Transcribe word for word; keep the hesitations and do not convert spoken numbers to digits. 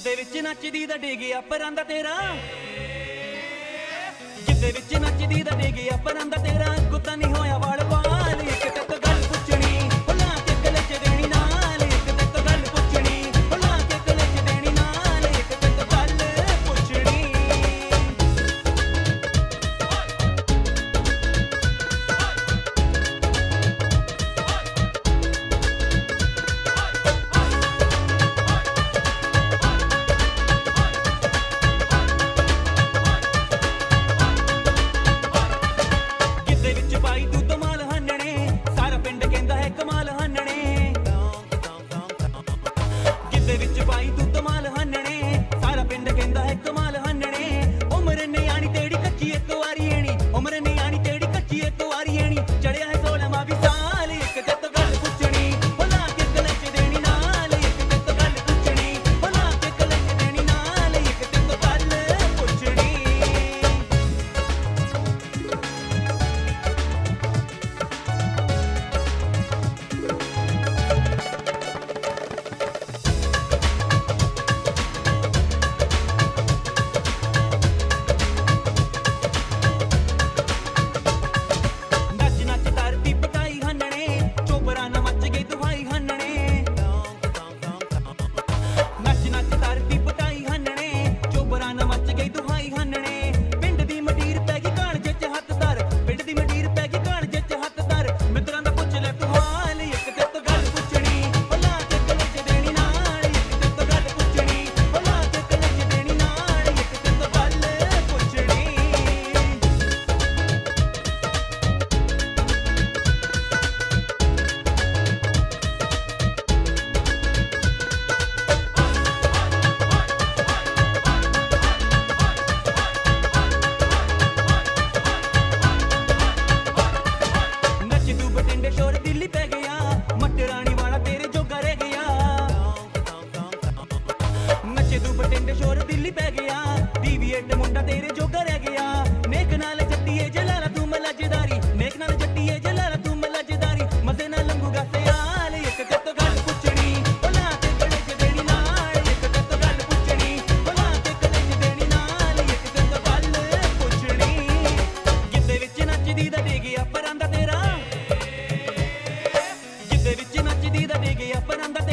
ਜਿੱਦੇ ਵਿੱਚ ਨੱਚਦੀ ਦਾ ਡੇਗਿਆ ਪਰਾਂਦਾ ਤੇਰਾ, ਜਿੱਦੇ ਵਿੱਚ ਨੱਚਦੀ ਦਾ ਡੇਗਿਆ ਪਰਾਂਦਾ ਤੇਰਾ। ਗੁੱਤਾ ਨਹੀਂ ਹੋਇਆ ਵਾਲ ਵਾਲ ਇੱਕ ਤੇ ਤੋਂ ਗੱਲ ਪੁੱਛਣੀ, ਹੁਲਾ ਕੇ ਗਲੇ ਚ ਦੇਣੀ ਨਾਲ ਇੱਕ ਤੇ ਤੋਂ ਗੱਲ ਪੁੱਛਣੀ, ਹੁਲਾ ਕੇ ਗਲੇ ਚ ਦੇਣੀ ਨਾਲ ਇੱਕ ਤੇ ਤੋਂ ਗੱਲ ਪੁੱਛਣੀ। ਭਾਈ ਤੂੰ ਧਮਾਲ ਹੰਨਣੇ, ਸਾਰਾ ਪਿੰਡ ਕਹਿੰਦਾ ਹੈ ਕਮਾਲ ਹੰਨਣੇ। ਗਿੱਧੇ ਵਿੱਚ ਭਾਈ ਤੂੰ ਧਮਾਲ ਹੰਨਣੇ, ਸਾਰਾ ਪਿੰਡ ਕਹਿੰਦਾ ਹੈ ਕਮਾਲ ਹੰਨਣੇ। ਉਮਰ ਨਿਆਣੀ ਤੇਰੀ ਕੱਚੀ ਇੱਕ ਵਾਰੀ ਐਣੀ, ਉਮਰ ਨਿਆਣੀ ਤੇਰੀ ਕੱਚੀ ਇੱਕ ਵਾਰੀ ਐਣੀ। ਚੜਿਆ ਹੈ ਸੋਲ੍ਹਵਾਂ ਵੀ ਸਾਲ ਇੱਕ ਤੇ ਤੋਂ ਗੱਲ ਪੁੱਛਣੀ, ਹੁਲਾ ਕੇ ਗਲੇ ਚ ਦੇਣੀ ਨਾਲ ਇੱਕ ਤੇ ਤੋਂ ਗੱਲ ਪੁੱਛਣੀ, ਹੁਲਾ ਕੇ ਗਲੇ ਚ ਦੇਣੀ ਨਾਲ ਇੱਕ ਤੇ ਤੋਂ ਗੱਲ ਪੁੱਛਣੀ। ਨੱਚੇ ਤੂੰ ਬਟਿੰਡੇ ਸ਼ੋਰ ਦਿੱਲੀ ਪੈ ਗਿਆ, ਡੀਵੀਏਟ ਮੁੰਡਾ ਤੇਰੇ ਜੋਗਾ ਰਹਿ ਗਿਆ। ਨੇਕ ਨਾਲ ਜੱਟੀਏ ਜਲਾਲਾ ਤੂੰ ਮਲਜਦਾਰੀ, ਨੇਕ ਨਾਲ ਜੱਟੀਏ ਜਲਾਲਾ ਤੂੰ ਮਲਜਦਾਰੀ। ਮਜ਼ੇ ਨਾਲ ਲੰਘੂਗਾ ਸਿਆਲ ਇੱਕ ਤੇ ਤੋਂ ਗੱਲ ਪੁੱਛਣੀ, ਹੁਲਾ ਕੇ ਗਲੇ ਚ ਦੇਣੀ ਨਾਲ ਇੱਕ ਤੇ ਤੋਂ ਗੱਲ ਪੁੱਛਣੀ, ਹੁਲਾ ਕੇ ਗਲੇ ਚ ਦੇਣੀ ਨਾਲ ਇੱਕ ਤੇ ਤੋਂ ਗੱਲ ਪੁੱਛਣੀ। ਗਿੱਧੇ ਵਿੱਚ ਨੱਚਦੀ ਦਾ ਡੇਗਿਆ ਪਰਾਂਦਾ ਤੇਰਾ, ਗਿੱਧੇ ਵਿੱਚ ਨੱਚਦੀ ਦਾ ਡੇਗਿਆ ਪਰਾਂਦਾ